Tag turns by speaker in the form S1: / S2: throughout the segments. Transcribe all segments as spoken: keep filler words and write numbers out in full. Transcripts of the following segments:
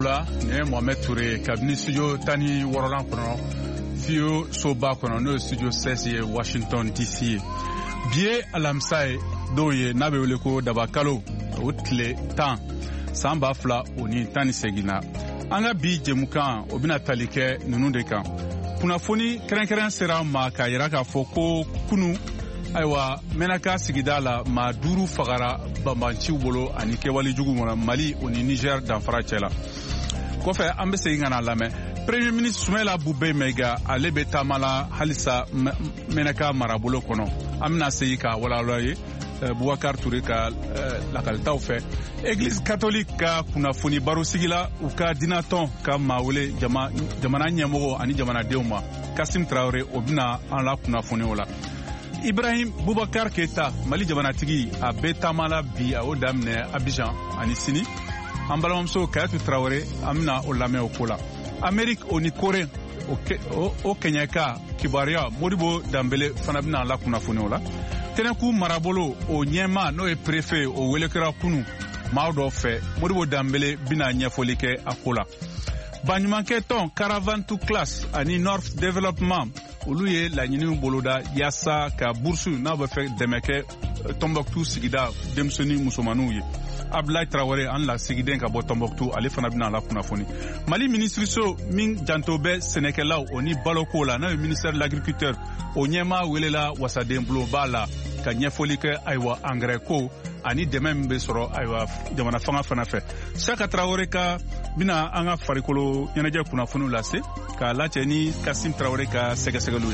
S1: La ne Mohamed Touré kabini studio tani worolan kono fio soba kono no studio seize Washington D C bie alamsai doye nabe wele ko dabakalo otle tan samba fla oni tani segina anga bi jemukan obina talike nunu de kan kunafoni krenkren sera ma ka yira ka foko kunu aiwa menaka sigidala ma duru fagara bambanci bolo ani kewali jugu Mali oni Niger dan farachela kɔfɛ an bɛ segin ka na lamɛn premier ministre Soumaïla Boubèye Maïga ale bɛ taamala halisa Menaka marabolo kɔnɔ an bɛna segin ka walawala ye Boubacar Touré ka lakalitaw fɛ église catholique ka kunnafoni baro sigila u ka dinatɔn ka maa wele jamana ɲɛmɔgɔ ani jamanadenw ma Kassim Traoré o bɛna an la kunnafoni o la Ibrahim Boubacar Keita Mali jamanatigi a bɛ taamala bi a y'o daminɛ Abidjan ani sini an balimamuso Kayatou Traoré an bɛna o lamɛn o ko la Amérique o ni Corée o kɛɲɛka kibaruya Modibo Dambele fana bɛna la kunnafoni o la Tɛnɛku marabolo o ɲɛma n'o ye préfet o wele kɛra kunu maa dɔ fɛ Modibo Dambele bɛna ɲɛfɔli kɛ a ko la baɲumankɛ tɔn Caravan to Class ani North Development olu ye laɲiniw boloda yaasa ka bourse n'a bɛ fɛ dɛmɛ kɛ Tombouctou sigida denmisɛnnin musomaninw ye Abdoulaye Traoré an la sigiden ka bɔ Tombouctou ale fana bɛna la kunnafoni Mali ministre so min janto bɛ sɛnɛkɛlaw o ni baloko la n'o ye ministère de l'agriculture o ɲɛma welela wasaden bulo b'a la ka ɲɛfɔli kɛ ayiwa engrais ko ani dɛmɛ min bɛ sɔrɔ ayiwa jamana fanga fana fɛ Saka Traoré ka bɛna an ka farikolo ɲɛnajɛ kunnafoniw lase k'a lacɛ ni Kassim Traoré ka sɛgɛsɛgɛliw ye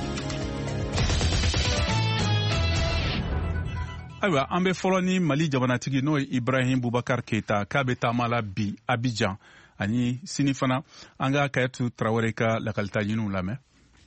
S1: ayiwa an bɛ fɔlɔ ni Mali jamanatigi n'o ye Ibrahim Boubacar Keita k'a bɛ taamala bi Abidjan ani sini fana an ka Kayatou Traoré ka lakalita ɲiniw lamɛn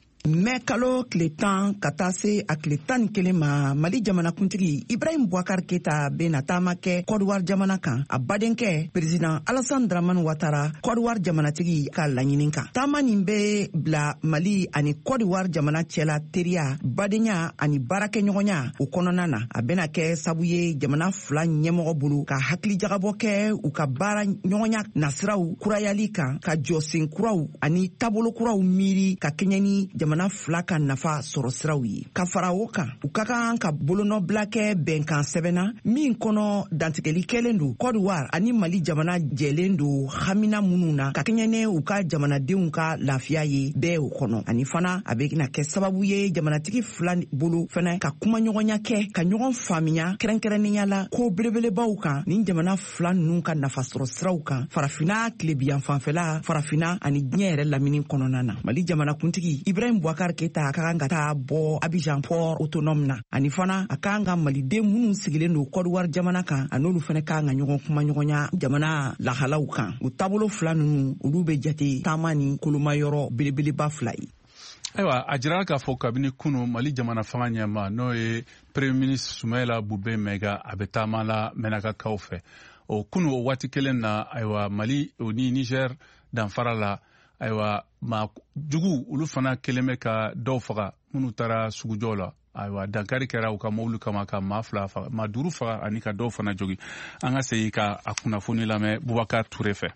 S2: mɛ kalo tile tan ka taa se a tile tan ni kelen ma Mali jamanakuntigi Ibrahim Boubacar Keita bena taama kɛ Côte d'Ivoire jamana kan a badenkɛ président Alassane Dramane Ouattara Côte d'Ivoire jamanatigi ka laɲini kan taama nin bɛ bila Mali ani Côte d'Ivoire jamana cɛla teriya badenya ani baarakɛɲɔgɔnya o kɔnɔna na a bena kɛ sabu ye jamana fila ɲɛmɔgɔ bolo ka hakilijagabɔ kɛ u ka baara ɲɔgɔnya nasiraw kurayali kan ka jɔsen kuraw ani taabolo kuraw miiri ka kɛɲɛ ni jamana fila ka nafa sɔrɔ siraw ye ka fara o kan u ka kan ka bolonɔbila kɛ bɛnkan sɛbɛnna min kɔnɔ dantigɛli kɛlen don Côte d'Ivoire ani Mali jamana jɛlen don hamina minnu na ka kɛɲɛ ni u ka jamanadenw ka lafiya ye bɛɛ o kɔnɔ ani fana a bɛ na kɛ sababu ye jamanatigi fila bolo fana ka kumaɲɔgɔnya kɛ ka ɲɔgɔn faamuya kɛrɛnkɛrɛnnenya la ko belebelebaw kan ni jamana fila ninnu ka nafa sɔrɔ siraw kan farafina tilebiyan fanfɛla farafina ani diɲɛ yɛrɛ lamini kɔnɔna na Mali jamanakuntigi Ibrahim Boubacar Keita a kan ka taa bɔ Abidjan port autonome na ani fana a kan ka maliden minnu sigilen don Côte d'Ivoire jamana kan a n'olu fana kan ka ɲɔgɔn kuma ɲɔgɔnya jamana lahalaw kan o taabolo fila ninnu olu bɛ jate taama ni kolomayɔrɔ belebeleba fila ye
S1: ayiwa a jirala k'a fɔ kabini kunu Mali jamana fanga ɲɛma n'o ye premier ministre Soumaïla Boubèye Maïga a bɛ taama la Menakakaw fɛ o kunu o waati kelen na ayiwa Mali o ni Niger danfara la ayiwa ma jugu olu fana kelen bɛ ka dɔw faga minnu taara sugujɔw la ayiwa dankari kɛra u ka mobili kama ka maa fila faga maa duuru faga ani ka dɔw fana jogi an ka segin ka a kunnafoni lamɛn Boubacar Touré fɛ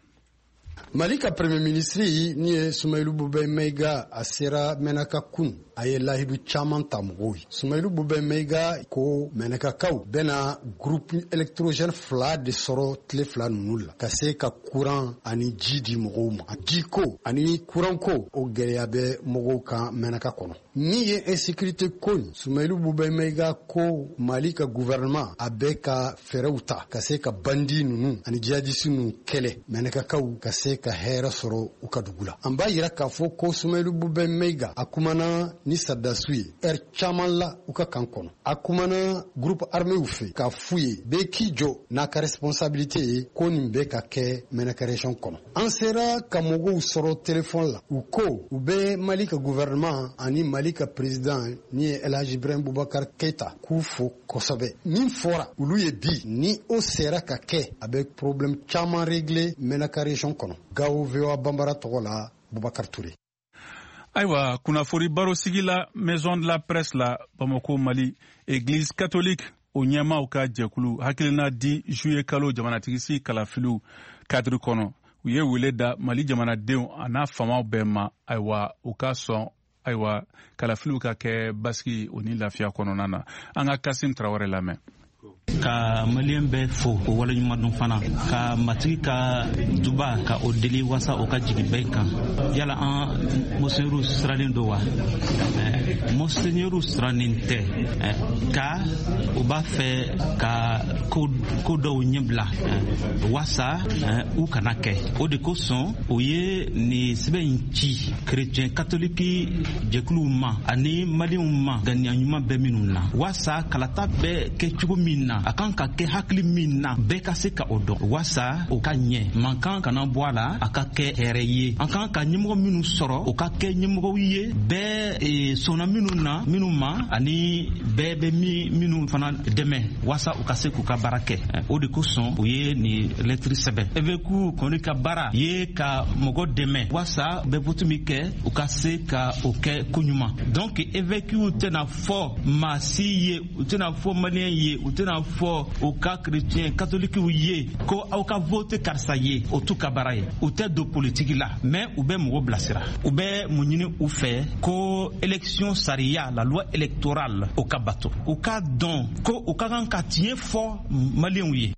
S3: Mali ka premier ministre ni ye Soumaïla Boubèye Maïga a sera Menaka kun a ye lahidu caman ta mɔgɔw ye Soumaïla Boubèye Maïga ko Menakakaw bɛna groupe électrogène fila de sɔrɔ tile fila ninnu la ka se ka courant ani ji di mɔgɔw ma ji ko ani courant ko o gɛlɛya bɛ mɔgɔw kan Menaka kɔnɔ min ye insécurité ko nin Soumaïla Boubèye Maïga ko Mali ka gouvernement a bɛ ka fɛɛrɛw ta ka se ka bandi ninnu ani djihadiste ninnu kɛlɛ Menakakaw ka se ka hɛrɛ sɔrɔ u ka dugu la an b'a yira k'a fɔ ko Soumaïla Boubèye Maïga a kumana ni Sadasu ye ɛri caman la u ka kan kɔnɔ a kumana groupe arméw fɛ k'a f'u ye bɛɛ k'i jɔ n'a ka responsabilité ye ko nin bɛ ka kɛ Menaka région kɔnɔ an sera ka mɔgɔw sɔrɔ téléphone la u ko u bɛ Mali ka gouvernement ani Mali ka président ni ye El Hadji Ibrahim Boubacar Keita k'u fo kosɛbɛ min fɔra olu ye bi ni o sera ka kɛ a bɛ problème caman régler Menaka région kɔnɔ Gawo V O A Bambara tɔgɔ la Boubacar Touré
S1: ayiwa kunnafoni baro sigi la maison de la presse la Bamako Mali église catholique o ɲɛmaw ka jɛkulu hakilina di juillet kalo jamanatigi si kalafiliw cadre kɔnɔ u ye wele da Mali jamanadenw a n'a famaw bɛɛ ma ayiwa u ka sɔn ayiwa kalafiliw ka kɛ basigi o ni lafiya kɔnɔna na. An ka Kasim Traoré lamɛn.
S4: Ka malien bɛ fo ko wala ɲuman dɔn fana ka matigi ka duba ka o deli wasa o ka jigi bɛɛ kan yala an monseigneur sirannen do wa monseigneur sirannen tɛ ka o b'a fɛ ka ko dɔw ɲɛbila wasa u kana kɛ o de kosɔn o ye nin sɛbɛn in ci chrétien catholique jɛkuluw ma ani malienw ma ganiya ɲuman bɛɛ minnu na wasa kalata bɛ kɛ cogo min na a kan ka kɛ hakili min na bɛɛ ka se ka o dɔn wasa o ka ɲɛ mankan kana bɔ a la a ka kɛ hɛrɛ ye an kan ka ɲɛmɔgɔ minnu sɔrɔ o ka kɛ ɲɛmɔgɔw ye bɛɛ sɔnna minnu na minnu ma ani bɛɛ bɛ minnu fana dɛmɛ wasa u ka se k'u ka baara kɛ o de kosɔn u ye nin lɛtiri sɛbɛn évêque kɔni ka baara ye ka mɔgɔ dɛmɛ wasa bɛɛ vote min kɛ u ka se ka o kɛ koɲuman donc évêque tɛna fɔ maa si ye u tɛna fɔ malien ye u tɛna fɔ u ka chrétien catholique ye ko aw ka vote karisa ye o tu ka baara ye u tɛ don politique la mais u bɛ mɔgɔ bilasira u bɛ mun ɲini u fɛ ko élection sariya la loi électorale o ka bato u ka dɔn ko u ka kan ka tiɲɛ fɔ malienw ye.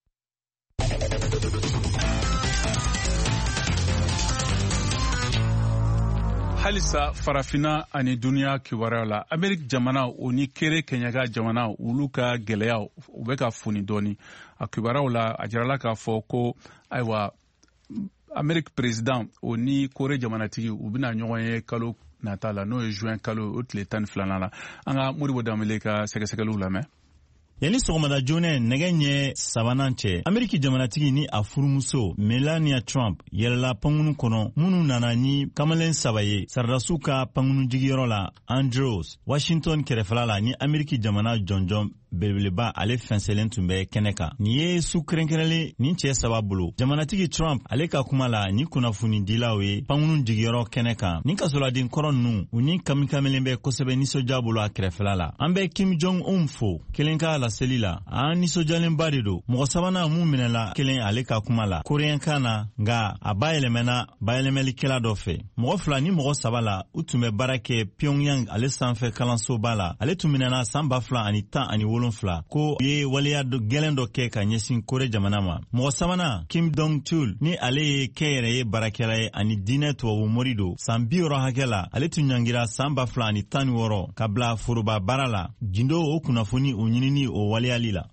S1: Halisa farafina ani duniya kibaruya la Amerik jamana o ni kere Kenyaga jamana olu ka gɛlɛya u bɛ ka funi dɔɔni a kibaruyaw la a jirala k'a fɔ ko ayiwa Amerik president o ni Kore jamanatigi u bɛna ɲɔgɔn ye kalo nata la n'o ye juin kalo o tile tan ni filanan la an ka Modibo Dambele ka sɛgɛsɛgɛliw lamɛn.
S5: Yani sɔgɔmada joonɛ nɛgɛ ɲɛ sabanan cɛ Ameriki jamanatigi ni a furumuso Melania Trump yɛlɛla pankunu kɔnɔ minnu nana ni kamalen saba ye Saradasiw ka pankunu jigiyɔrɔ la Andrews Washington kɛrɛfɛla la ni Ameriki jamana jɔnjɔn belebeleba ale fɛnsɛlen tun bɛ kɛnɛ kan. Nin ye su kɛrɛnkɛrɛnlen nin cɛ saba bolo. Jamanatigi Trump ale ka kuma la ni kunnafoni dilaw ye pankunu jigiyɔrɔ kɛnɛ kan. Nin kasoladen kɔrɔ ninnu u ni kamikamelen bɛ kosɛbɛ nisɔndiya bolo a kɛrɛfɛla la. An bɛ Kim Jong-un fo kelen ka laseli la. An nisɔndiyalenba de don. Mɔgɔ sabanan mun minɛla kelen ale ka kuma la. Koreyɛnkan na nka a bayɛlɛmɛna bayɛlɛmɛlikɛla dɔ fɛ. Mɔgɔ fila ni mɔgɔ saba la u tun bɛ baara kɛ Pyongyang ale sanfɛ kalansoba la. Ale tun minɛna san ba fila ani tan ani wolonwula ko ye waleya gɛlɛn dɔ kɛ ka ɲɛsin Kore jamana ma. Mɔgɔ sabanan Kim Dong-chul ni ale ye kɛnyɛrɛ ye baarakɛla ye ani diinɛ tubabu mori do. San bi wɔɔrɔ hakɛ la ale tun ɲangira san ba fila ani tan ni wɔɔrɔ ka bila foroba baara la. Gindo o kunnafoni o ɲinini o waleyali la.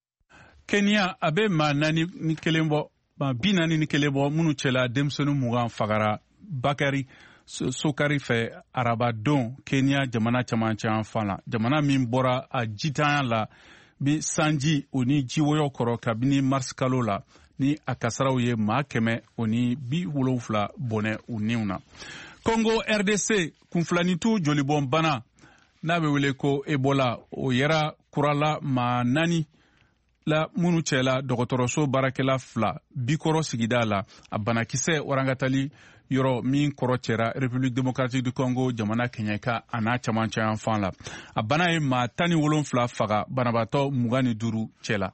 S1: Kenya a bɛ maa naani ni kelen bɔ maa bi naani ni kelen bɔ minnu cɛla denmisɛnnin mugan fagara Bakari Sokari fɛ arabadon Kenya jamana caman caman fan la. Jamana min bɔra a jitanya la bi sanji o ni jiwoyɔ kɔrɔ kabini mars kalo la ni a kasaraw ye maa kɛmɛ o ni bi wolonfila bɔnɛ u niw na. Congo R D C kunfilanitu jolibɔn bana n'a bɛ wele ko Ebola o yɛra kurala maa naani la minnu cɛla dɔgɔtɔrɔso baarakɛla fila bikɔrɔ sigida la a banakisɛ warangatali yɔrɔ min kɔrɔ cɛra République démocratique du Congo jamana Kenyaka a n'a caman caman fan la. A bana ye maa tan ni wolonfila faga banabaatɔ mugan ni duuru cɛla.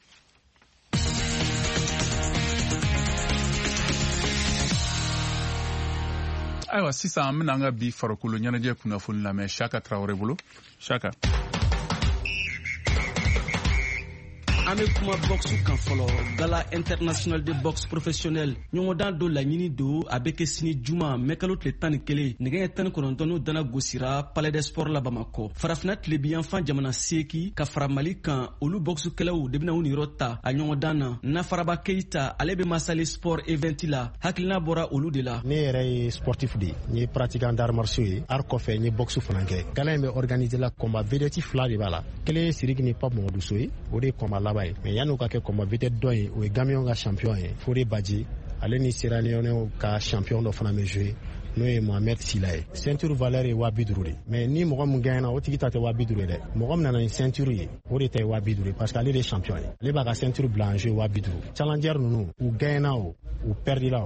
S1: Ayiwa sisan an bɛna an ka bi farikolo ɲɛnajɛ kunnafoni lamɛn Shaka Traoré bolo. Shaka.
S6: An bɛ kuma boxe kan fɔlɔ gala international de boxe professionnel ɲɔgɔndan dɔ laɲini don a bɛ kɛ sini juma mɛ kalo tile tan ni kelen nɛgɛ ɲɛ tan ni kɔnɔntɔn n'o dana gosira palais des sports la Bamakɔ. Farafina tilebiyanfan jamana seeki ka fara Mali kan olu boxekɛlaw de bɛna u niyɔrɔ ta a ɲɔgɔndan na. Nafaraba Keita ale bɛ masali sport event la hakilina bɔra olu de la.
S7: Ne yɛrɛ ye sportif de ye n ye pratiquant d'arts martiaux ye art kɔfɛ n ye boxe fana kɛ. Gala in bɛ organiser la combat vedette fila de b'a la. Kelen ye Sidiki ni Pape Mamadou Sow ye o de ye combat laban ye. Mais yan'o ka kɛ combat vedette dɔ ye o ye Gamion ka champion ye Fode Badji ale ni Sierra Leone ka champion dɔ fana bɛ jouer n'o ye Mohamed Sila ye. Ceinture valeur ye waa bi duuru de mais ni mɔgɔ mun gagnera o tigi ta tɛ waa bi duuru ye dɛ. Mɔgɔ min nana ni ceinture ye o de ta ye waa bi duuru parce que ale de ye champion ye ale b'a ka ceinture bila en jeu waa bi duuru. Challenger ninnu u gagnera o u perdira o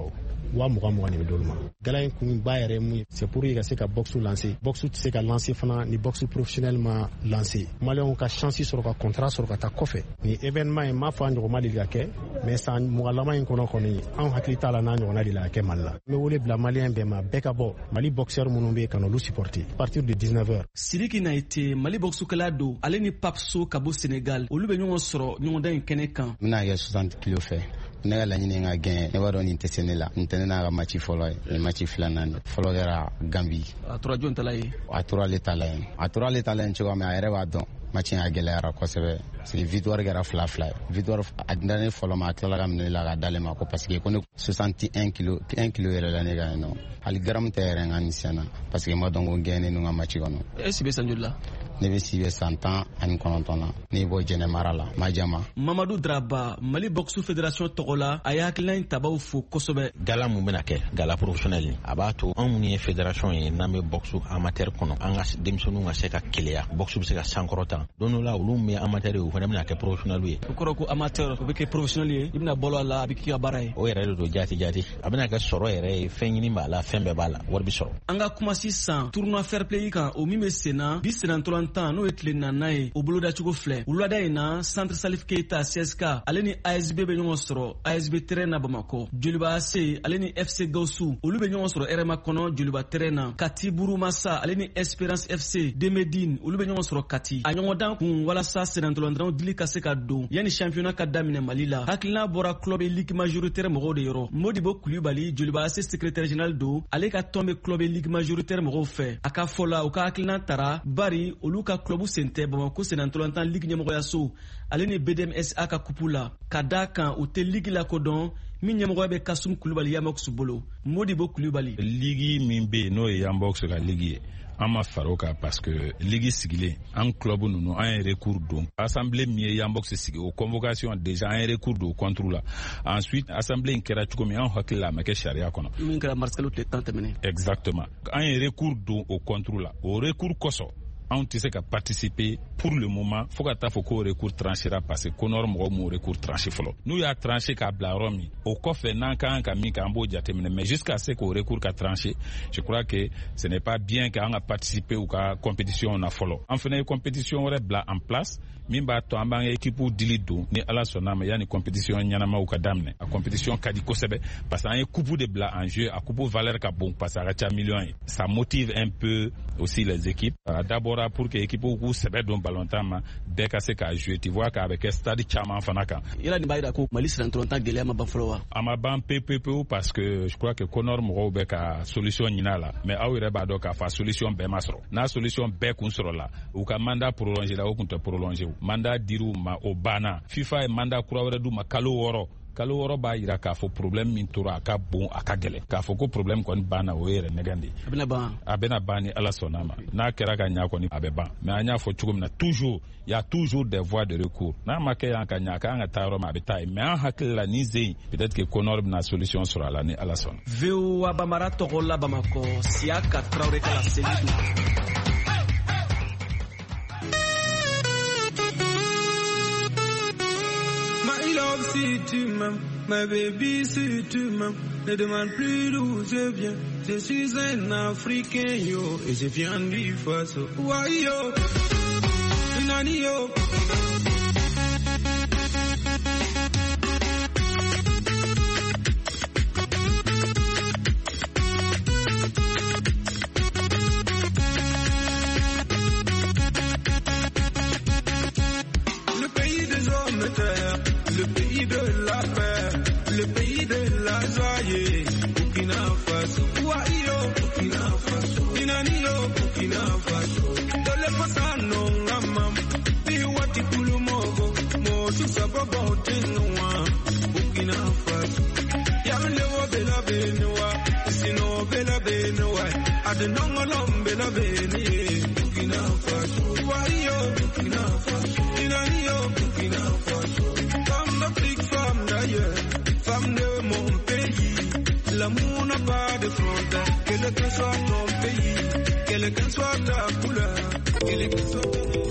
S7: wa mugan mugan ni dolma gala kun ba yɛrɛ mun c'est pour que ka se ka boxe lancer boxe tɛ se ka lancer fana ni boxe professionnel ma lancer malien ka chance sɔrɔ ka contrat sɔrɔ ka taa kɔfɛ ni événement in m'a fɔ an ɲɔgɔnma de ka kɛ mais san mugalama in kɔnɔ kɔni an hakili t'a la n'a ɲɔgɔnna de la ka kɛ Mali la n bɛ wele bila malien bɛɛ ma bɛɛ ka bɔ Mali boxeur minnu bɛ ka n'olu supporter à partir de dix-neuf heures.
S6: Sidiki Naite Mali boxukɛla don ale ni Papso ka bɔ Sénégal olu bɛ ɲɔgɔn sɔrɔ ɲɔgɔndan in kɛnɛ kan.
S8: N bɛna kɛ soixante kilos fɛ ne ka laɲini ka gɛn ne b'a dɔn nin tɛ se ne la n tɛ ne n'a ka match fɔlɔ ye nin match filanan fɔlɔ kɛra Gambie.
S6: A tora jɔn ta la ye?
S8: A tora ale ta la ye a tora ale ta la ye cogoya min a yɛrɛ b'a dɔn match a gɛlɛyara kosɛbɛ parce que victoire kɛra fila fila ye victoire a dina ne fɔlɔ ma a tilala ka minɛ la ka d'ale ma ko parce que ko ne soixante et un kilos un kilo yɛrɛ la ne ka yen nɔ hali garamu tɛ yɛrɛ n ka nin siɲɛna parce que n ma dɔn ko gɛn ne ninnu ka match kɔnɔ.
S6: E si bɛ san joli la?
S8: Ne bɛ si bɛ san tan ani kɔnɔntɔn na ne bɔ Jɛnɛmara la Majama.
S6: Mamadou Draba Mali boxe fédération tɔgɔ la a y'a hakilina in tabaw fo kosɛbɛ.
S9: Gala mun bɛna kɛ gala professionnel a b'a to anw minnu ye fédération ye n'an bɛ boxe amateur kɔnɔ an ka denmisɛnninw ka se ka keleya boxe bɛ se ka sankɔrɔta don dɔ la olu min ye amateur ye u fana bɛna kɛ professionnel ye.
S6: O kɔrɔ ko amateur o bɛ kɛ professionnel ye i bɛna bɔlɔ a la a bɛ k'i ka baara ye.
S9: O yɛrɛ de don jaati jaati a bɛna kɛ sɔrɔ yɛrɛ ye fɛn ɲini b'a la fɛn bɛɛ b'a la wari bɛ sɔrɔ.
S6: An ka kuma sisan tournoi fair play kan o min bɛ sen na bi senatɔlɔntan n'o ye tile naaninan ye o bolodacogo filɛ wulada in na centre Salif Keita C S K ale ni A S B bɛ ɲɔgɔn sɔrɔ A S B terrain na Bamakɔ Joliba A C ale ni F C Gawusu olu bɛ ɲɔgɔn sɔrɔ R M A kɔnɔ Joliba terrain na Kati Burumasa ale ni Espérance F C Demedine olu bɛ ɲɔgɔn sɔrɔ Kati a ɲɔgɔndan kun walasa senatɔlɔntanw dili ka se ka don yanni championnat ka daminɛ Mali la hakilina bɔra club ligue majoritaire mɔgɔw de yɔrɔ Modibo Kulibali Joliba A C secrétaire général do ale ka tɔn bɛ club ligue majoritaire mɔgɔw fɛ a ka fɔ la u ka hakilina tara bari olu ka club sen tɛ Bamakɔ senatɔlɔntan ligue ɲɛmɔgɔyaso ale ni B D M S A ka kupu la ka da kan u tɛ ligue la kodɔn min ɲɛmɔgɔya bɛ Kasum Kulibali Yambox bolo Modibo Kulibali.
S10: Ligue min bɛ n'o ye Yambox ka ligue ye an ma faro kan parce que ligue sigilen an club ninnu an ye recours don assemblée min ye Yambox sigi o convocation déjà an ye recours don contre la ensuite assemblée in kɛra cogo min an hakili la a ma kɛ sariya kɔnɔ.
S6: min kɛra Marcelo tile tan tɛmɛnen.
S10: Exactement an ye recours don o contre la o recours kosɔn anw tɛ se ka participer pour le moment fo ka taa fɔ ko recours tranchera parce que Konor mɔgɔw m'o recours tranché fɔlɔ n'u y'a tranché k'a bila yɔrɔ min o kɔfɛ n'an ka kan ka min kɛ an b'o jateminɛ mais jusqu'à ce qu'o recours ka tranché je crois que ce n'est pas bien que an ka participer u ka compétition na fɔlɔ an fana ye compétition wɛrɛ bila en place min b'a to an b'an ka équipe dili don ni Ala sɔnna ma yanni compétition ɲɛnamaw ka daminɛ a compétition ka di kosɛbɛ parce que an ye coupe de bila en jeu a coupe valeur ka bon parce que a ka ca millions ye ça motive un peu aussi les équipes d'abord pour que équipe k'u sɛbɛ don ballontan ma bɛɛ ka se k'a jouer tu vois k'a bɛ kɛ stade caman fana kan.
S6: yala nin b'a jira ko Mali senatɔlɔntan gɛlɛya ma ban fɔlɔ wa.
S10: a ma ban pewu parce que je crois que Konor mɔgɔw bɛ ka solution ɲini a la mais aw yɛrɛ b'a dɔn k'a fɔ solution bɛɛ ma sɔrɔ n'a solution bɛɛ kun sɔrɔ la u ka mandat prolongé la o kun tɛ prolongé mandat dir'u ma o banna FIFA ye mandat kura wɛrɛ d'u ma kalo wɔɔrɔ kalo wɔɔrɔ b'a jira k'a fɔ problème min tora a ka bon a ka gɛlɛn k'a fɔ ko problème kɔni banna o ye yɛrɛ nɛgɛn de ye
S6: a bɛna ban
S10: a bɛna ban ni Ala sɔnna ma n'a kɛra ka ɲa kɔni a bɛ ban mais an y'a fɔ cogo min na toujours il y a toujours des voies de recours n'a ma kɛ yan ka ɲa a ka kan ka taa yɔrɔ min a bɛ taa ye mais an hakili la ni zen peut-être que Konor bɛna solution sɔrɔ a la ni Ala sɔnna.
S6: V O A Bamara tɔgɔ la Bamakɔ Siaka Traoré ka la seli don.
S11: Si tu m'aimes, ma baby, si tu m'aimes, ne demande plus d'où je viens. Je suis un Africain, yo, et je viens du Faso. Why, yo, nani, yo. Le pays des hommes de terre. Le pays de la paix, le pays de la joie, Burkina Faso, Waio, Burkina Faso, Inanio, Burkina Faso, Dole Fasano, Ramam, Piwati Pulumogo, Mosu Sabogo, Tenua, Burkina Faso, Yamlewa Bela Benua, Sino Bela Benua, Adenongolom Bela Beni, Burkina Faso, Waio, Burkina Faso, Inanio, Burkina Faso. L'Afrique, femme d'ailleurs, femme de mon pays. L'amour n'a pas de frontières, quel que soit ton pays, quelle que soit ta couleur, quelle que soit ton nom.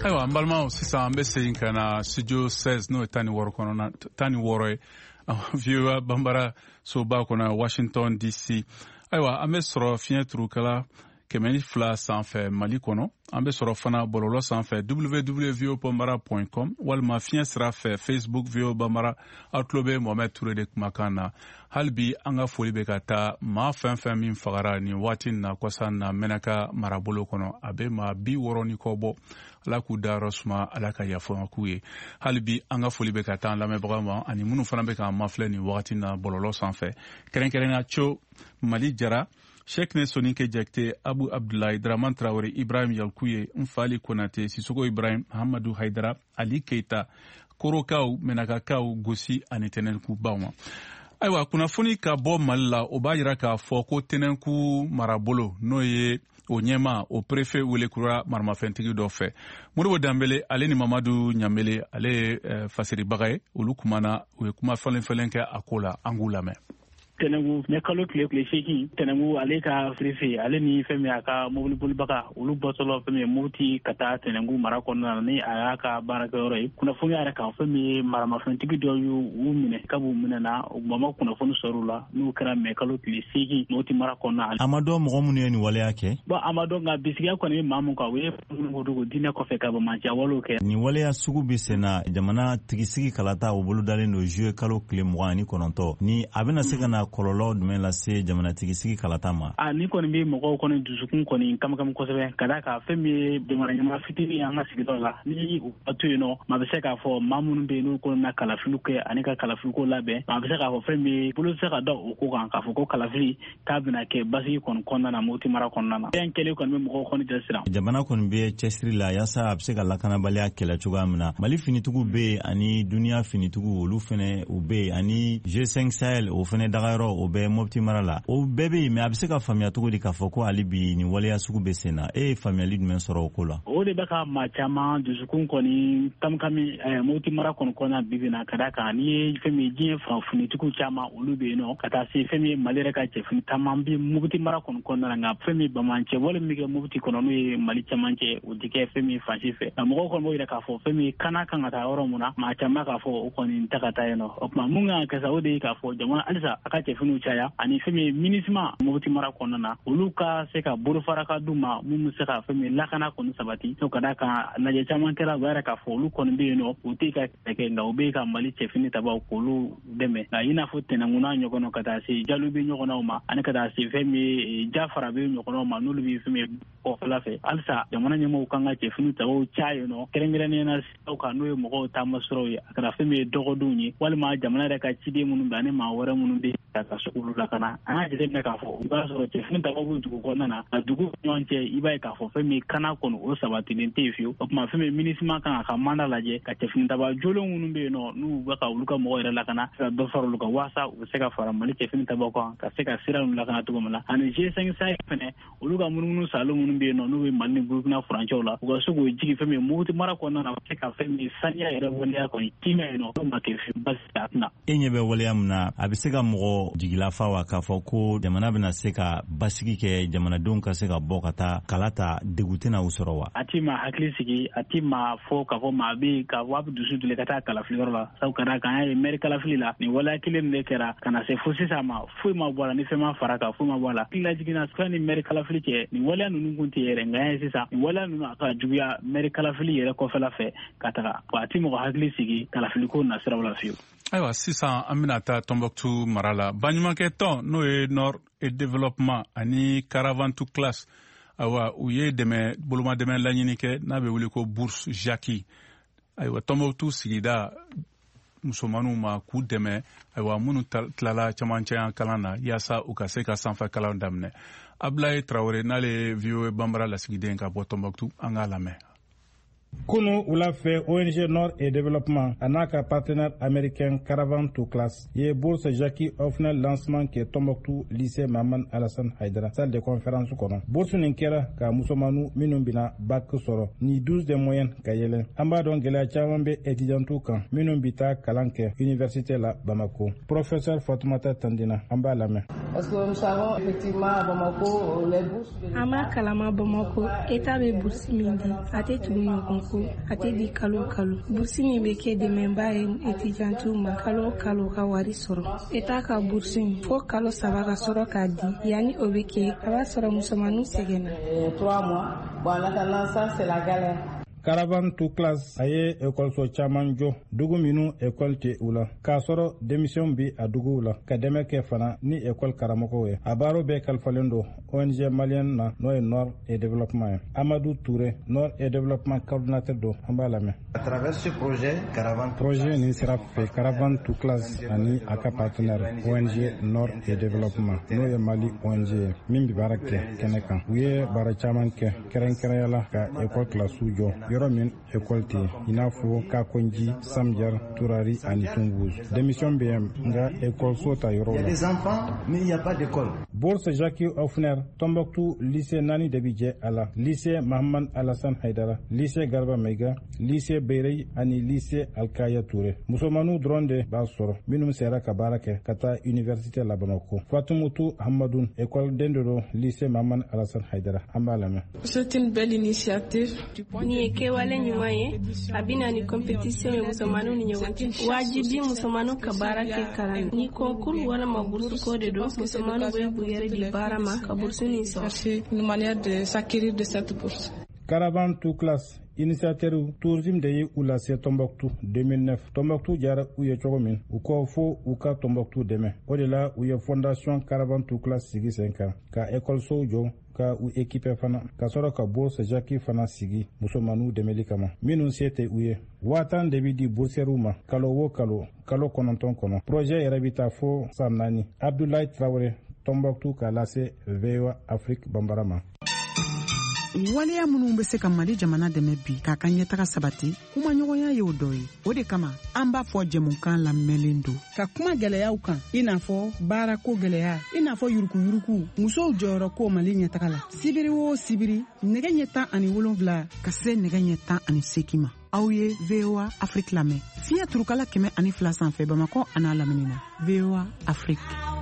S1: ayiwa an balimaw sisan an bɛ segin ka na studio seize n'o ye tan ni wɔɔrɔ kɔnɔna tan ni wɔɔrɔ ye vieux banbara soba kɔnɔ Washington D C. ayiwa an bɛ sɔrɔ fiɲɛ turukala kɛmɛ ni fila sanfɛ Mali kɔnɔ. an bɛ sɔrɔ fana bɔlɔlɔ sanfɛ w w w point banbara point com walima fiɲɛ sira fɛ Facebook vieux banbara. aw tulo bɛ Mohamed Ture de kumakan na. hali bi an ka foli bɛ ka taa maa fɛn fɛn min fagara nin waati na kɔsa na Mɛnaka marabolo kɔnɔ a bɛ maa bi wɔɔrɔ ni kɔ bɔ. ala k'u dayɔrɔ suma ala ka yafa k'u ye. hali bi an ka foli bɛ ka taa an lamɛnbagaw ma ani minnu fana bɛ k'an mafilɛ nin wagati na bɔlɔlɔ sanfɛ kɛrɛnkɛrɛnya co Mali Jara Sheikh ne Soninke Jakite Abu Abdullahi Draman Traore Ibrahim Yalkuye Mfali Konate Sisoko Ibrahim Hamadu Haidara Ali Keita Korokaw Menakakaw Gosi ani Tenenku Bauma. Ayiwa kunnafoni ka bɔ Mali la o b'a yira k'a fɔ ko Tenenku marabolo n'o ye o ɲɛma o préfet wele kura maramafɛntigi dɔ fɛ. Modibo Dambele ale ni Mamadu Ɲamele ale ye fasiribaga ye olu kumana u ye kuma falen falen kɛ a ko la an k'u lamɛn.
S12: Tenengu ne kalo tile tile seegin Tenengu ale ka préfet ale ni fɛn min a ka mobili bolibaga olu bɔtɔla fɛn min Mopti ka taa Tenengu mara kɔnɔna na ni a y'a ka baarakɛyɔrɔ ye. Kunnafoni yɛrɛ kan fɛn min ye maramafɛntigi dɔ y'u minɛ ka b'u minɛ na u ma kunnafoni sɔrɔ u la n'u kɛra mɛ kalo tile seegin Mopti mara kɔnɔna na.
S5: A ma dɔn mɔgɔ minnu ye nin waleya kɛ?
S12: Bon a ma dɔn nka bisigiya kɔni bɛ maa mun kan o ye dogo diinɛ kɔfɛ ka bamanciya walew kɛ.
S5: Nin waleya sugu bɛ sen na jamana tigisigi kalata o bolo dalen don juillet kalo tile mugan ani kɔnɔntɔn ni a bɛna se ka na kɔlɔlɔ jumɛn lase jamana tigisigi kalata ma? A
S12: ni kɔni bɛ mɔgɔw kɔni dusukun kɔni kamakami kosɛbɛ ka d'a kan fɛn min ye jamana ɲɛmaa fitinin an ka sigida la ni u ka to yen nɔ maa bɛ se k'a fɔ maa minnu bɛ yen n'u kɔni na kalafiliw kɛ ani ka kalafiliko labɛn maa bɛ se k'a fɔ fɛn min bolo tɛ se ka da o ko kan k'a fɔ ko kalafili k'a bɛna kɛ basigi kɔni kɔnɔna na Mopti mara kɔnɔna na. Fɛn kɛlen kɔni bɛ mɔgɔw kɔni cɛsiri.
S5: Jamana kɔni bɛ cɛsiri la yaasa a bɛ se ka lakanabaliya kɛlɛ cogoya min na. Mali finitigiw bɛ yen ani duniya finitigiw olu fana u bɛ yen ani G cinq Sahel o fana dagayɔrɔ o bɛ Mopti mara la. O bɛɛ bɛ yen mais a bɛ se ka faamuya cogo di k'a fɔ ko hali bi nin waleya sugu bɛ sen na e ye faamuyali jumɛn sɔrɔ o ko la?
S12: O de bɛ ka maa caman dusukun kɔni kamikami Mopti mara kɔni kɔnɔna bi bi na ka d'a kan n'i ye fɛn min diɲɛ fan finitigiw caman olu bɛ yen nɔ ka taa se fɛn min Mali yɛrɛ ka cɛfini caman bɛ Mopti mara kɔni kɔnɔna na nka fɛn min bamancɛ wale min kɛ Mopti kɔnɔ n'o ye Mali cɛmancɛ o tɛ kɛ fɛn min fansi fɛ nka mɔgɔw kɔni b'o yira k'a fɔ fɛn min kana kan ka taa yɔrɔ mun na maa caman k'a fɔ o kɔni tɛ ka taa yen nɔ o tuma mun kan ka kɛ sa o de ye k'a fɔ jamana halisa a ka cɛfiniw caya ani fɛn min minisma Mopti mara kɔnɔna na olu ka se ka bolofara ka d'u ma mun bɛ se ka fɛn min lakana kɔni sabati n'o ka d'a kan lajɛ caman kɛra o yɛrɛ k'a fɔ olu kɔni bɛ yen nɔ u tɛ ka kɛ nka u bɛ ka Mali cɛfini tabaw k'olu dɛmɛ nka i n'a fɔ Tenengu n'a ɲɔgɔnnaw ka taa se Jalubi ɲɔgɔnnaw ma ani ka taa se fɛn min Jafara bɛ ɲɔgɔnnaw ma n'olu bɛ fɛn min kɔfɛla fɛ halisa jamana ɲɛmɔgɔw kan ka cɛfini tabaw caya yen nɔ kɛrɛnkɛrɛnnenya na siraw kan n'o ye mɔgɔw taama siraw ye a kɛra fɛn min ye dɔgɔdenw ye walima jamana yɛrɛ ka ciden minnu bɛ ani maa wɛrɛ minnu bɛ ka so olu lakana an y'a jateminɛ k'a fɔ i b'a sɔrɔ cɛfini tabaw bɛ dugu kɔnɔna na a dugu ɲɔgɔn cɛ i b'a ye k'a fɔ fɛn min kana kɔni o sabatilen tɛ yen fiyewu o tuma fɛn min minisima kan ka manda lajɛ ka cɛfini taba jolen minnu bɛ yen nɔ n'u bɛ ka olu ka mɔgɔ yɛrɛ lakana ka dɔ fara olu kan waasa u bɛ se ka fara Mali cɛfini tabaw kan ka se ka sira ninnu lakana cogo min na ani G cinq Sahel fɛnɛ olu ka munumunu salo minnu bɛ yen nɔ n'u bɛ Mali ni Burukina furancɛw la u ka se k'o jigi fɛn min Mopti mara kɔnɔna na u bɛ se ka fɛn min saniya yɛrɛ waleya kɔni timɛ yen nɔ n'o ma kɛ fɛn basi a tɛna.
S5: E ɲɛ bɛ waleya min na a bɛ se ka mɔgɔ jigilafa wa k'a fɔ ko jamana bɛna se ka basigi kɛ jamanadenw ka se ka bɔ ka taa kala ta degun tɛna u sɔrɔ wa?
S12: A ti maa hakili sigi a ti maa fɔ k'a fɔ maa bɛ ka wa bɛ dusu dule ka taa kalafiliyɔrɔ la sabu ka d'a kan an y'a ye maire kalafili la nin waleya kelen de kɛra ka na se fo sisan ma foyi ma bɔ a la ni fɛn ma fara kan foyi ma bɔ a la hakili lajiginna fɛn ni maire kalafili cɛ nin waleya ninnu kun tɛ yɛrɛ nka an ye sisan nin waleya ninnu a ka juguya maire kalafili yɛrɛ kɔfɛla fɛ ka taga wa a ti mɔgɔ hakili sigi kalafiliko nasiraw la fiyewu.
S1: Ayiwa sisan an bɛna taa Tombouctou mara la baɲumankɛ tɔn n'o ye Nord et Développement ani Caravan to Classe ayiwa u ye dɛmɛ bolomadɛmɛ laɲini kɛ n'a bɛ wele ko bourse Jackie ayiwa Tombouctou sigida musomanninw ma k'u dɛmɛ ayiwa minnu tilala camancɛ kalan na yaasa u ka se ka sanfɛ kalan daminɛ. Ablaye Traoré n'ale ye V O A Banbara lasigiden ka bɔ Tombouctou an k'a lamɛn.
S13: Kunu ula fait O N G Nord et Développement avec un partenaire américain Caravan to Classe. Et bourse Jackie offre lancement qui est Tombouctou lycée Maman Alassane Haidara salle de conférence kono. Bourse ninkera ka musomanu minumbina bac soro ni douze de moyenne kayele. Amba donc gela chamambe étudiantu kan minumbita kalanke université la Bamako. Professeur Fatoumata Tandina amba la main.
S14: Parce que nous savons effectivement à Bamako les bourses. Ama kalama Bamako état de bourse mindi ate tunu
S15: ko a tɛ di kalo kalo bursi min bɛ kɛ dɛmɛba ye étudiantiw ma kalo kalo ka wari sɔrɔ eta ka bursi fo kalo saba ka sɔrɔ k'a di yanni o bɛ kɛ a b'a sɔrɔ musomaninw sɛgɛnna.
S14: trois mois bon en attendant ça c'est la galère.
S13: Caravan to class a ye ekɔliso caman jɔ dugu minnu ekɔli tɛ u la k'a sɔrɔ denmisɛnw bi a duguw la ka dɛmɛ kɛ fana ni ekɔli karamɔgɔw ye a baaraw bɛɛ kalifalen don O N G maliyɛn na n'o ye Nord et Développement ye. Amadou Touré Nord et Développement coordinateur don an b'a lamɛn.
S16: À travers ce projet Caravan
S13: projet nin sira fɛ Caravan to class ani a ka partenaire O N G Nord et Développement n'o ye Mali O N G ye min bi baara kɛ kɛnɛ kan u ye baara caman kɛ kɛrɛnkɛrɛnya la ka ekɔli kilasiw jɔ yɔrɔ min ekɔli tɛ i n'a fɔ Kakonji Samjar Turari ani Tunbuz denmisɛnw bɛ yen nka ekɔliso ta yɔrɔ la.
S16: Il y a des enfants mais il n'y a pas d'école.
S13: Bourse Jackie Offner Tombouctou lycée Nani de Bidje Ala lycée Mohamed Alassane Haidara lycée Garba Meiga lycée Beirei ani lycée Alkaya Touré musomaninw dɔrɔn de b'a sɔrɔ minnu sera ka baara kɛ ka taa université la Bamako. Fatumutu Hamadoun école den de don lycée Mohamed Alassane Haidara an b'a lamɛn.
S15: C'est une belle initiative. Ni ye kɛwale ɲuman ye a bɛ na ni compétition ye musomaninw ni ɲɔgɔn cɛ wajibi musomaninw ka baara kɛ kalan ni concours walama bourse ko de don musomaninw bɛ k'u yɛrɛ di baara ma ka bourse nin sɔrɔ. Une manière de s'acquérir de cette bourse.
S13: Caravan to class initiateur tourisme de ye u lase Tombouctou deux mille neuf Tombouctou jara u ye cogo min u kɔ fo u ka Tombouctou dɛmɛ o de la u ye fondation Caravan to class sigi sen kan ka écolisow jɔ ka u équipe fana ka sɔrɔ ka bourse Jackie fana sigi musomaninw dɛmɛli kama minnu se tɛ u ye waa tan de bi di boursiɛriw ma kalo o kalo kalo kɔnɔntɔn kɔnɔ projet yɛrɛ bi taa fo san naani Abdoulaye Traoré Tombouctou k'a lase V O A Afrique Bambara ma.
S2: waleya minnu bɛ se ka Mali jamana dɛmɛ bi k'a ka ɲɛtaga sabati kuma ɲɔgɔnya ye o dɔ ye o de kama an b'a fɔ jɛmukan lamɛnlen don ka kuma gɛlɛyaw kan i n'a fɔ baarako gɛlɛya i n'a fɔ yurukuyuruku musow jɔyɔrɔ ko Mali ɲɛtaga la sibiri o sibiri nɛgɛ ɲɛ tan ani wolonwula ka se nɛgɛ ɲɛ tan ani seegin ma aw ye V O A Afrique lamɛn fiɲɛ turukala kɛmɛ ani fila sanfɛ Bamakɔ an'a lamini na V O A Afrique.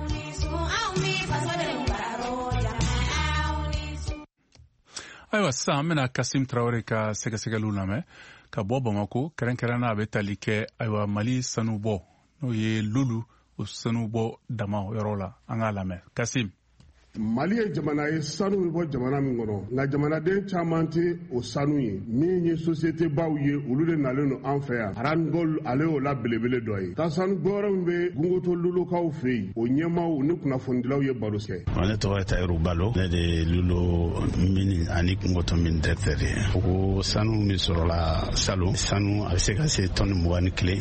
S1: ayiwa sisan an bɛna Kasim Traoré ka sɛgɛsɛgɛliw lamɛn ka bɔ Bamako kɛrɛnkɛrɛnna a bɛ tali kɛ ayiwa Mali sanubɔ n'o ye Lulu o sanubɔ dama yɔrɔ la an k'a lamɛn Kasim.
S17: Mali ye jamana ye sanu bɛ bɔ jamana min kɔnɔ nka jamanaden caman tɛ o sanu ye min ye société baw ye olu de nalen don an fɛ yan Arangold ale y'o la belebele dɔ ye ka sanu bɔrɛ min bɛ Gungoto Lulokaw fɛ yen o ɲɛmaaw ni kunnafonidilaw ye baro kɛ.
S18: Ne tɔgɔ ye Tayiru Balo ne de Lulo mini ani Gungoto mini directeur ye ko sanu min sɔrɔla Salo sanu a bɛ se ka se tɔni mugan ni kelen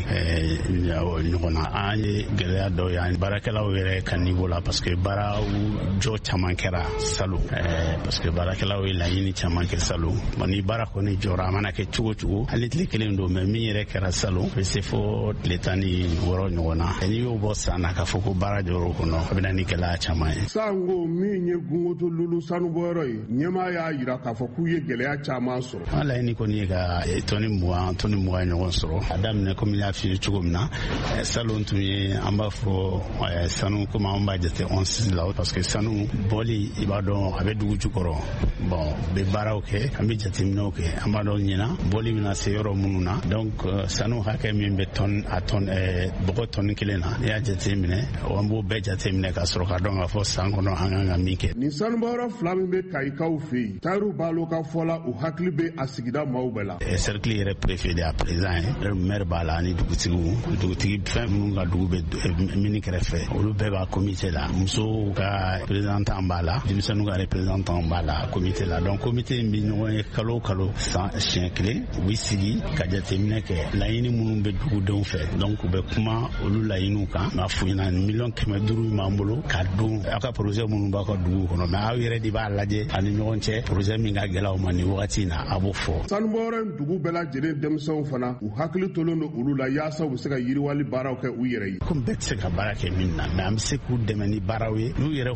S18: ɲɔgɔn na an ye gɛlɛya dɔ ye an baarakɛlaw yɛrɛ ka niveau la parce que baaraw jɔ caman kɛra Salo eh, parce que baarakɛlaw ye laɲini caman kɛ Salo bon ni baara kɔni jɔra a mana kɛ cogo cogo hali tile kelen don mais min yɛrɛ kɛra Salo bɛ se fo tile tan ni wɔɔrɔ ɲɔgɔn na n'i y'o bɔ san na k'a fɔ ko baara jɔr'o kɔnɔ a bɛ na ni gɛlɛya caman ye.
S17: Sango min ye Gungoto Lulu sanubɔyɔrɔ ye ɲɛmaa y'a jira k'a fɔ k'u ye gɛlɛya caman sɔrɔ.
S18: An laɲini kɔni ye ka tɔni mugan tɔni mugan ɲɔgɔn sɔrɔ a daminɛ komi n y'a f'i ye cogo min na Salo tun ye an b'a fɔ sanu komi an b'a jate onze la parce que sanu bɔli i b'a dɔn a bɛ dugu jukɔrɔ bon bɛ baaraw kɛ an bɛ jateminɛw kɛ an b'a dɔn ɲina bɔli bɛna se yɔrɔ minnu na donc sanu hakɛ min bɛ tɔn a tɔn bɔgɔ tɔni kelen na n'i y'a jateminɛ an b'o bɛɛ jateminɛ ka sɔrɔ ka dɔn k'a fɔ san kɔnɔ an kan ka min kɛ.
S17: nin sanubɔyɔrɔ fila min bɛ Kayikaw fɛ yen Tayiru Balo ka fɔ la u hakili bɛ a sigida maaw bɛɛ la.
S18: cercle yɛrɛ préfet de a président ye maire b'a la ani dugutigiw dugutigi fɛn minnu ka dugu bɛ mini kɛrɛfɛ olu bɛɛ b'a comité la musow ka président an b'a la denmisɛnninw ka représentant b'a la comité la donc comité in bɛ ɲɔgɔn ye kalo kalo san siɲɛ kelen u bɛ sigi ka jateminɛ kɛ laɲini minnu bɛ dugudenw fɛ donc u bɛ kuma olu laɲiniw kan n b'a fɔ ɲɛna miliyɔn kɛmɛ duuru min b'an bolo ka don aw ka projet minnu b'aw ka dugu kɔnɔ mais aw yɛrɛ de b'a lajɛ ani ɲɔgɔn cɛ projet min ka gɛlɛn aw ma nin wagati in na a b'o fɔ.
S17: sanubɔyɔrɔ in dugu bɛɛ lajɛlen denmisɛnw fana u hakili tolen don olu la yaasa u bɛ se ka yiriwali baaraw kɛ u yɛrɛ ye.
S18: komi bɛɛ tɛ se ka baara kɛ min na mais an bɛ se k'u dɛmɛ ni baaraw ye n'u yɛrɛ farala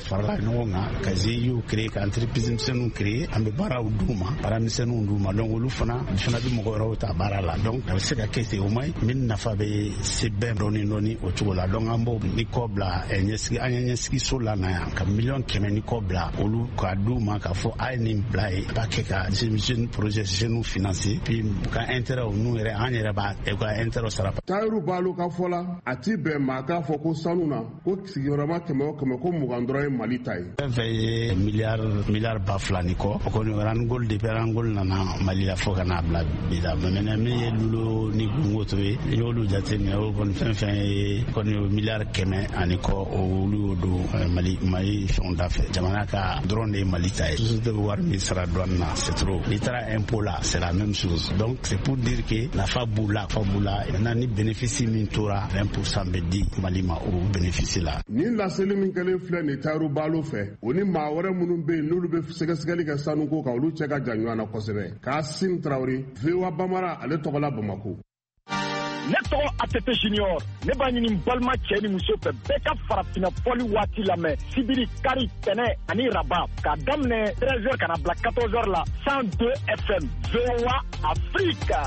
S18: ɲɔgɔn kan ka G I O créer ka entreprise misɛnninw créer an bɛ baaraw d'u ma baara misɛnninw d'u ma donc olu fana fana bɛ mɔgɔ wɛrɛw ta baara la donc a bɛ se ka kɛ ten au moins min nafa bɛ se bɛɛ dɔɔni dɔɔni o cogo la donc an b'o ni kɔ bila ɲɛsigi an ye ɲɛsigi so la na yan ka miliyɔn kɛmɛ ni kɔ bila olu k'a d'u ma k'a fɔ a ye nin bila ye a b'a kɛ ka jeune projet jeunes financer puis ka intérêt o n'u yɛrɛ an yɛrɛ b'a ka intérêt sara.
S17: Tayiru Balo ka fɔ la a ti bɛn maa k'a fɔ ko sanu na ko sigiyɔrɔma kɛmɛ o kɛmɛ ko mugan dɔrɔn ye Mali ta ye.
S18: Fɛn fɛn ye miliyari miliyari ba fila ni kɔ o kɔni Rangol depuis Rangol nana Mali la fo ka n'a bila bi la mais maintenant min ye Lulo ni Gungoto ye n y'olu jateminɛ o kɔni fɛn fɛn ye kɔni miliyari kɛmɛ ani kɔ olu y'o don Mali Mali fɛnw da fɛ jamana ka dɔrɔn de ye Mali ta ye société bɛ wari min sara douane na c'est trop n'i taara impôt la c'est la même chose donc c'est pour dire que nafa b'u la nafa b'u la maintenant ni bénéfice min tora vingt pour cent bɛ di Mali ma o bénéfice la.
S17: Ni laseli min kɛlen filɛ nin Tayiru Balo fɛ o ni maa wɛrɛ minnu bɛ yen n'olu bɛ sɛgɛsɛgɛli kɛ sanuko kan olu cɛ ka jan ɲɔgɔn na kosɛbɛ. Kasim Traoré V O A Bamara ale tɔgɔ la Bamako.
S19: Ne tɔgɔ Atete Junior ne b'a ɲini balima cɛ ni muso fɛ bɛɛ ka farafinna fɔli waati lamɛn sibiri kari tɛnɛ ani raba k'a daminɛ treize heures ka na bila quatorze heures la cent deux F M V O A Afrique.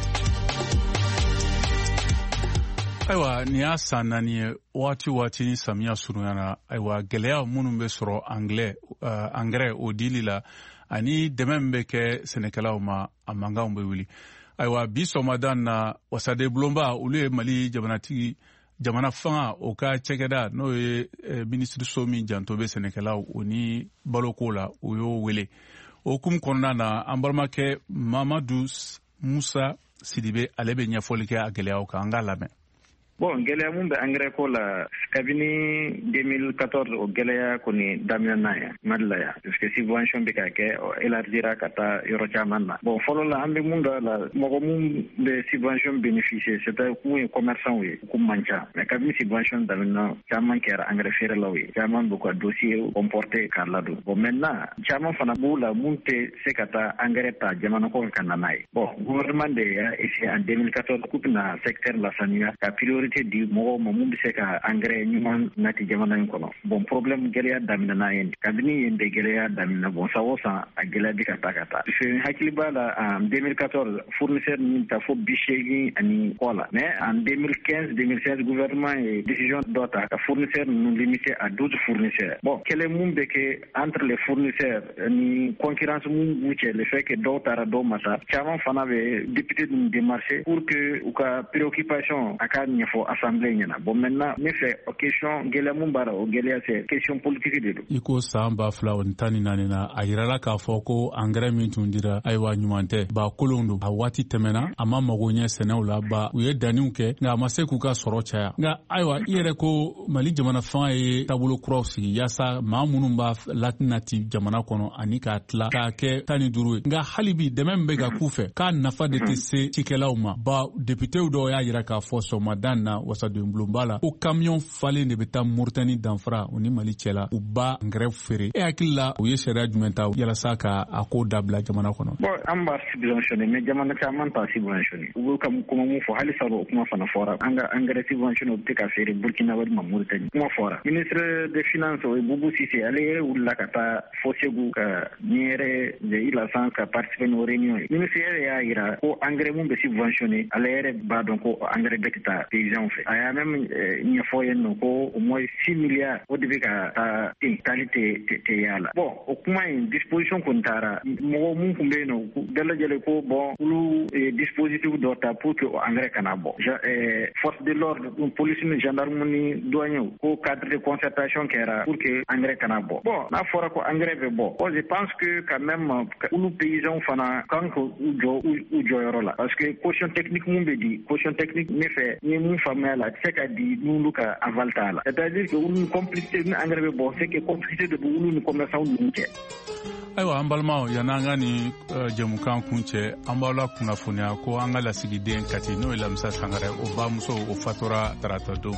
S1: Ayiwa nin y'a san naani ye waati waati ni samiya surunyana ayiwa gɛlɛya minnu bɛ sɔrɔ anglais uh, angrais o dili la ani dɛmɛ min bɛ kɛ sɛnɛkɛlaw ma a mankanw bɛ wuli. Ayiwa bi sɔgɔmada na Wasade Bulonba olu ye Mali jamanatigi jamana fanga o ka cɛkɛda n'o ye eh, ministre so min janto bɛ sɛnɛkɛlaw o ni baloko la o y'o wele. O hukumu kɔnɔna na an balimakɛ Mamadu Musa Sidibe ale bɛ ɲɛfɔli kɛ a gɛlɛyaw kan an k'a lamɛn.
S20: Bon, gɛlɛya mun bɛ engrais ko la kabini deux mille quatorze o gɛlɛya kɔni daminɛna yan Mali la yan parce que subvention bɛ ka kɛ élargira ka taa yɔrɔ caman na. Bon, fɔlɔ la an bɛ mun dɔn a la mɔgɔ mun bɛ subvention bénéficier c'était mun ye commerçant ye ko man ca mais kabini subvention daminɛna caman kɛra engrais feerelaw ye caman b'u ka dossier comporter k'a ladon. Bon, maintenant caman fana b'u la mun tɛ se ka taa engrais ta jamana kɔkan ka na n'a ye. Bon, gouvernement de y'a essayé en deux mille quatorze k'u bɛna secteur la sanuya ka priorité di mɔgɔw ma mun bɛ se ka engrais ɲuman nati jamana in kɔnɔ. Bon, problème gɛlɛya daminɛna yen kabini yen de gɛlɛya daminɛ bon san o san a gɛlɛya bɛ ka taa ka taa. Parce que hakili b'a la en deux mille quatorze fournisseur min ta fo bi seegin ani kɔ la mais en deux mille quinze deux mille seize gouvernement ye décision dɔ ta ka fournisseur ninnu limiter à douze fournisseurs. Bon, kɛlɛ mun bɛ kɛ entre les fournisseurs ni concurrence mun b'u cɛ le fait que dɔw taara dɔw ma sa caman fana bɛ député ninnu démarcher pour que u ka préoccupation a ka ɲɛfɔ assemblée ɲɛna. Bon, maintenant ne fɛ o question gɛlɛya mun b'a la o gɛlɛya c'est question politique de don.
S1: I ko san ba fila o tan ni naani na a yirala k'a fɔ ko engrais min tun dira ayiwa ɲuman tɛ ba kolon don a waati tɛmɛna a ma mago ɲɛ sɛnɛw la ba u ye danniw kɛ nka a ma se k'u ka sɔrɔ caya nka ayiwa i yɛrɛ ko Mali jamana fanga ye taabolo kuraw sigi yaasa maa minnu b'a latinati jamana kɔnɔ ani k'a tila k'a kɛ tan ni duuru ye nka hali bi dɛmɛ min bɛ ka k'u fɛ k'a nafa de tɛ se cikɛlaw ma ba députéw dɔw y'a yira k'a fɔ sɔgɔmadan na Wasadon Bulonba la ko camion falen de bɛ taa Mauritanie danfara o ni Mali cɛla u ba engrais feere e hakili la u ye sariya jumɛn ta yalasa ka a ko dabila jamana kɔnɔ.
S20: Bon, an b'a subventionné mais jamana caman t'a subventionné u bɛ ka kuma mun fɔ hali salo o kuma fana fɔra an ka engrais subventionné o bɛ ka feere Burkina walima Mauritanie kuma fɔra ministre des finances o ye Boubou Cissé ale yɛrɛ wulila ka taa fo Segu ka ni yɛrɛ il a sens ka participer aux réunions ye ministre yɛrɛ y'a yira ko engrais mun bɛ subventionné ale yɛrɛ b'a dɔn ko engrais bɛ ka taa paysan fɛ a y'a même ɲɛfɔ yen nɔ ko au moins six milliards o de bɛ ka taa ten tali tɛ tɛ y'a la. Bon, o kuma in disposition kun taara mɔgɔ mun kun bɛ yen nɔ bɛɛ lajɛlen ko bon olu dispositif dɔ ta pour que o engrais kana bɔ force de l'ordre police ni gendarme ni douaniers ko cadre de concertation kɛra pour que engrais kana bɔ. Bon, n'a fɔra ko engrais bɛ bɔ bon je pense que quand même olu paysans fana kan k'u jɔ u jɔyɔrɔ la parce que caution technique mun bɛ di caution technique ne fɛ ni mun faamuya la a tɛ se ka di n'olu ka aval t'a la c'est-à-dire que olu ni complicité ni engrais bɛ bɔ c'est que complicité de bɛ olu ni commerçants ninnu cɛ.
S1: Ayiwa an balimaw yan'an ka ni jɛmukan kun cɛ an b'aw la kunnafoniya ko an ka lasigiden Kati n'o ye Lamisa Sangare o bamuso o fatura tarata don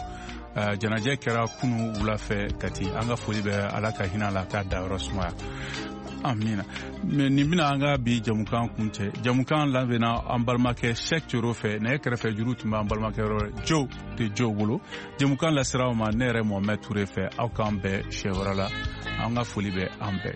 S1: jɛnajɛ kɛra kunu wula fɛ Kati an ka foli bɛ Ala ka hinɛ a la k'a dayɔrɔ sumaya. amina mais ni bina anga bi jamukan kunte jamukan la bena ambalmake check turo fe ne krefe jurutu ma ambalmake ro jo te jo wolo jamukan la sira ma nere Mohamed Touré fe au kambe chevrala anga foli be ambe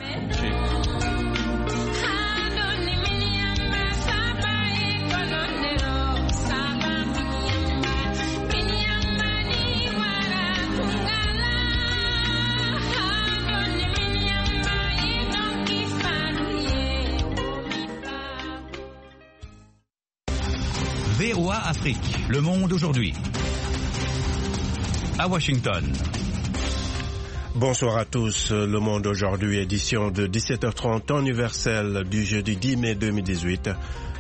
S21: V O A Afrique, Le Monde aujourd'hui. À Washington.
S22: Bonsoir à tous. Le Monde aujourd'hui, édition de dix-sept heures trente, temps universel du jeudi dix mai deux mille dix-huit.